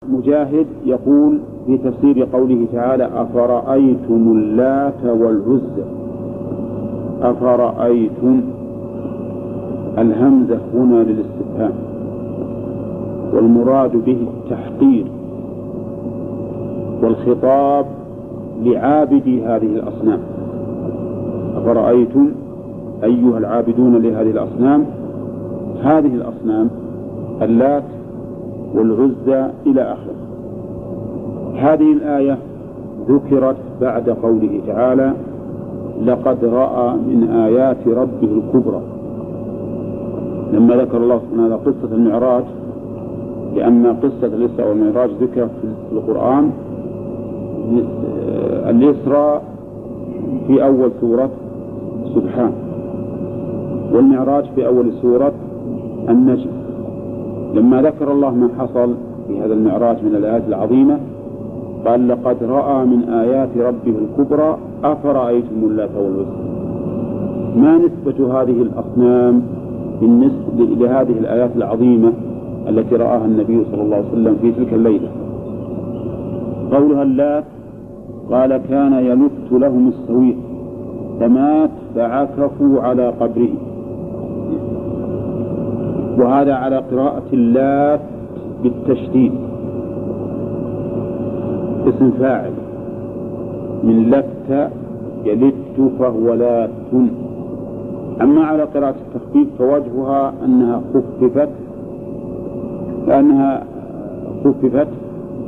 مجاهد يقول في تفسير قوله تعالى: أفرأيتم اللات والعزى. أفرأيتم، الهمزة هنا للاستفهام، والمراد به التحقير، والخطاب لعابدي هذه الأصنام. أفرأيتم أيها العابدون لهذه الأصنام، هذه الأصنام اللات والعزى إلى آخره. هذه الآية ذكرت بعد قوله تعالى: لقد رأى من آيات ربه الكبرى، لما ذكر الله سبحانه قصة المعراج، لأن قصة الإسراء والمعراج ذكرت في القرآن. الإسراء في أول سورة سبحان، والمعراج في أول سورة النجم. لما ذكر الله ما حصل في هذا المعراج من الآيات العظيمة قال: لقد رأى من آيات ربه الكبرى أفرأيتم اللات والعزى. ما نسبة هذه الأصنام بالنسبة لهذه الآيات العظيمة التي رآها النبي صلى الله عليه وسلم في تلك الليلة؟ قولها اللات قال: كان يلت لهم السويق فمات فعكفوا على قبره. وهذا على قراءة اللات بالتشديد، اسم فاعل من لت يلت فهو لات. أما على قراءة التخفيف فوجهها أنها خففت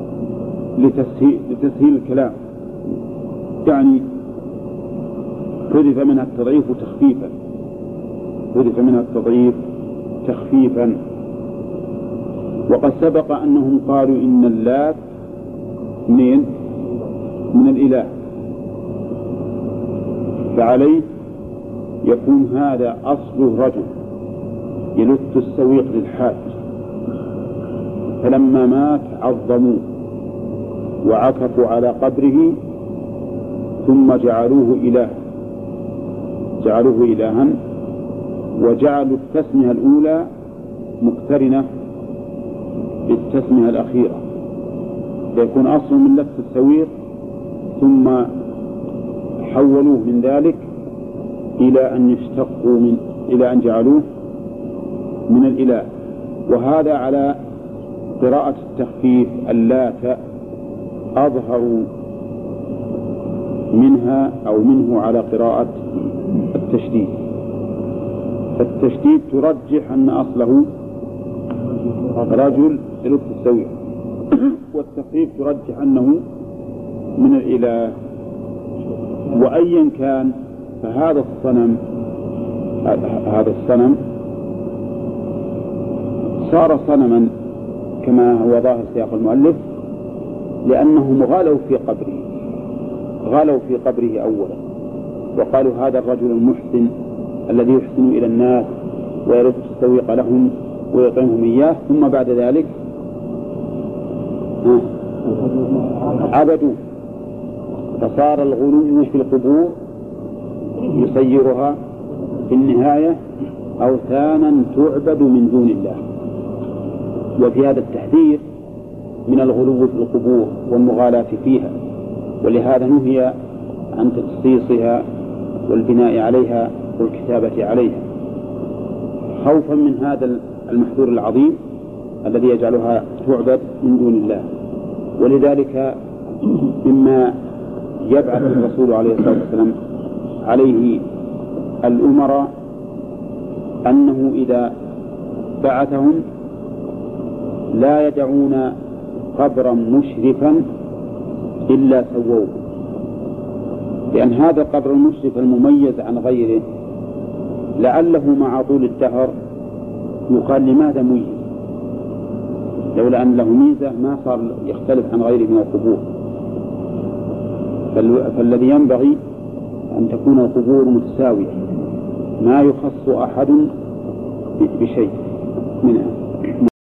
لتسهيل الكلام، يعني حذف منها التضعيف تخفيفا، حذف منها التضعيف تخفيفا. وقد سبق أنهم قالوا إن اللات من الإله، فعليه يكون هذا أصله رجل يلت السويق للحاج، فلما مات عظموه وعكفوا على قبره ثم جعلوه إلها، وجعلوا التسمية الأولى مقترنة بالتسمية الأخيرة، فيكون أصل من لت السويق ثم حولوه من ذلك إلى أن جعلوه من الإله. وهذا على قراءة التخفيف اللات أظهر منه على قراءة التشديد. فالتشديد ترجح أن أصله رجل يلت السويق، والتخفيف ترجح أنه من الإله. وأيا كان فهذا الصنم صار صنما كما هو ظاهر سياق المؤلف، لأنهم غالوا في قبره أولا، وقالوا: هذا الرجل المحسن الذي يحسن إلى الناس ويرد السويق لهم ويطعمهم إياه، ثم بعد ذلك عبدوا، فصار الغلو في القبور يصيرها في النهاية أوثانا تعبد من دون الله. وفي هذا التحذير من الغلو في القبور والمغالاة فيها، ولهذا نهي عن تخصيصها والبناء عليها والكتابة عليها، خوفا من هذا المحذور العظيم الذي يجعلها تعبد من دون الله. ولذلك مما يبعث الرسول عليه الصلاة والسلام عليه الأمراء أنه إذا بعثهم لا يدعون قبرا مشرفا إلا سووه، لأن هذا القبر المشرف المميز عن غيره لعله مع طول الدهر يقال: لماذا ميز؟ لولا أن له ميزة ما صار يختلف عن غيره من القبور. فالذي ينبغي أن تكون القبور متساوية، ما يخص أحد بشيء منها.